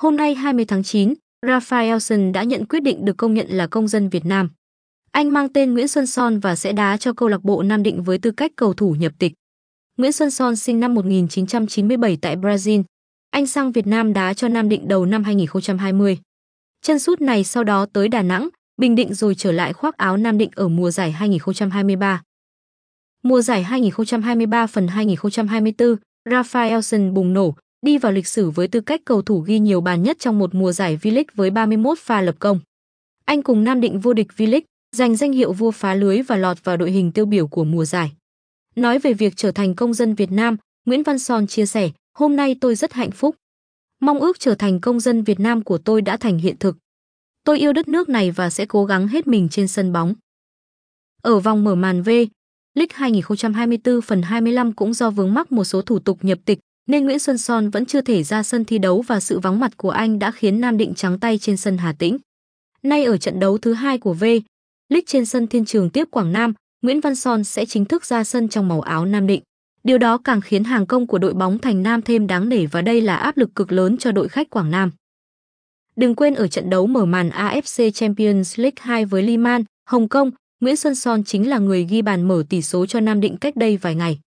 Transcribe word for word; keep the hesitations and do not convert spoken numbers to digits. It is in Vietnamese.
Hôm nay hai mươi tháng chín, Rafaelson đã nhận quyết định được công nhận là công dân Việt Nam. Anh mang tên Nguyễn Xuân Son và sẽ đá cho câu lạc bộ Nam Định với tư cách cầu thủ nhập tịch. Nguyễn Xuân Son sinh năm một nghìn chín trăm chín mươi bảy tại Brazil. Anh sang Việt Nam đá cho Nam Định đầu năm hai nghìn không trăm hai mươi. Chân sút này sau đó tới Đà Nẵng, Bình Định rồi trở lại khoác áo Nam Định ở mùa giải hai nghìn không trăm hai mươi ba. Mùa giải hai nghìn không trăm hai mươi ba phần hai nghìn không trăm hai mươi tư, Rafaelson bùng nổ, đi vào lịch sử với tư cách cầu thủ ghi nhiều bàn nhất trong một mùa giải V-League với ba mươi mốt pha lập công. Anh cùng Nam Định vô địch V-League, giành danh hiệu vua phá lưới và lọt vào đội hình tiêu biểu của mùa giải. Nói về việc trở thành công dân Việt Nam, Nguyễn Văn Son chia sẻ, hôm nay tôi rất hạnh phúc. Mong ước trở thành công dân Việt Nam của tôi đã thành hiện thực. Tôi yêu đất nước này và sẽ cố gắng hết mình trên sân bóng. Ở vòng mở màn V-League hai nghìn không trăm hai mươi tư phần hai mươi lăm cũng do vướng mắc một số thủ tục nhập tịch nên Nguyễn Xuân Son vẫn chưa thể ra sân thi đấu và sự vắng mặt của anh đã khiến Nam Định trắng tay trên sân Hà Tĩnh. Nay ở trận đấu thứ hai của V-League trên sân Thiên Trường tiếp Quảng Nam, Nguyễn Văn Son sẽ chính thức ra sân trong màu áo Nam Định. Điều đó càng khiến hàng công của đội bóng Thành Nam thêm đáng nể và đây là áp lực cực lớn cho đội khách Quảng Nam. Đừng quên ở trận đấu mở màn a ép xê Champions League hai với Liman, Hồng Kông, Nguyễn Xuân Son chính là người ghi bàn mở tỷ số cho Nam Định cách đây vài ngày.